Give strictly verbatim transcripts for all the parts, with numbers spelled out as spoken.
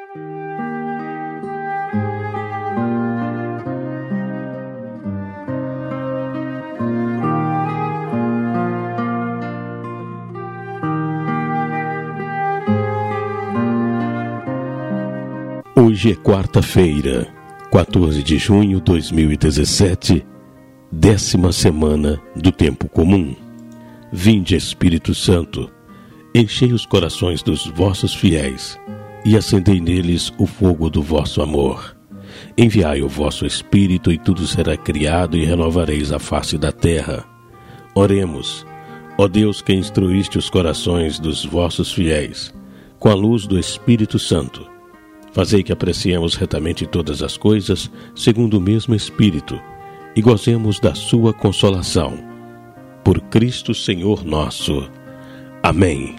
Hoje é quarta-feira, quatorze de junho de dois mil e dezessete, décima semana do tempo comum. Vinde, Espírito Santo, enchei os corações dos vossos fiéis e acendei neles o fogo do vosso amor. Enviai o vosso Espírito e tudo será criado e renovareis a face da terra. Oremos, ó Deus que instruíste os corações dos vossos fiéis com a luz do Espírito Santo. Fazei que apreciemos retamente todas as coisas, segundo o mesmo Espírito, e gozemos da sua consolação. Por Cristo Senhor nosso. Amém.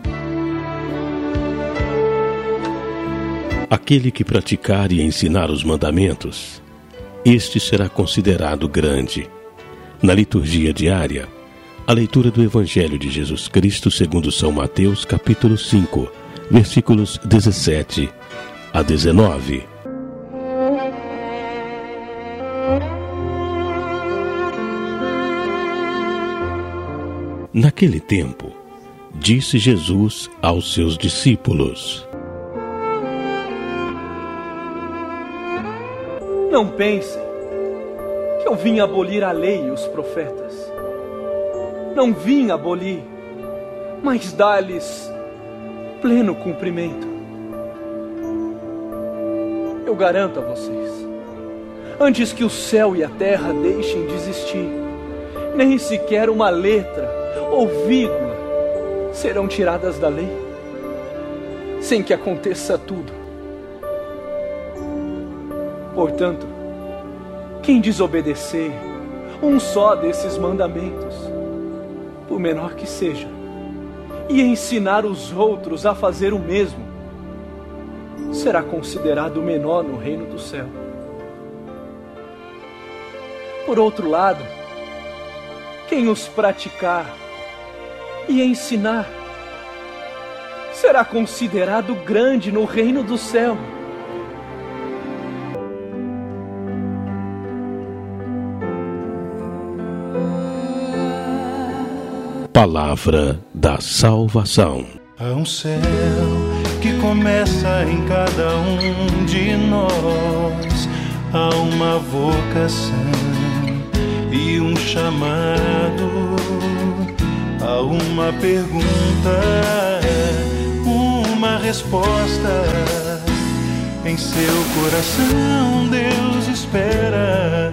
Aquele que praticar e ensinar os mandamentos, este será considerado grande. Na liturgia diária, a leitura do Evangelho de Jesus Cristo segundo São Mateus, capítulo cinco, versículos dezessete a dezenove. Naquele tempo, disse Jesus aos seus discípulos: Não pensem que eu vim abolir a lei e os profetas. Não vim abolir, mas dar-lhes pleno cumprimento. Eu garanto a vocês, antes que o céu e a terra deixem de existir, nem sequer uma letra ou vírgula serão tiradas da lei, sem que aconteça tudo. Portanto, quem desobedecer um só desses mandamentos, por menor que seja, e ensinar os outros a fazer o mesmo, será considerado menor no reino do céu. Por outro lado, quem os praticar e ensinar será considerado grande no reino do céu. Palavra da salvação. Há um céu que começa em cada um de nós, há uma vocação e um chamado, há uma pergunta, uma resposta. Em seu coração Deus espera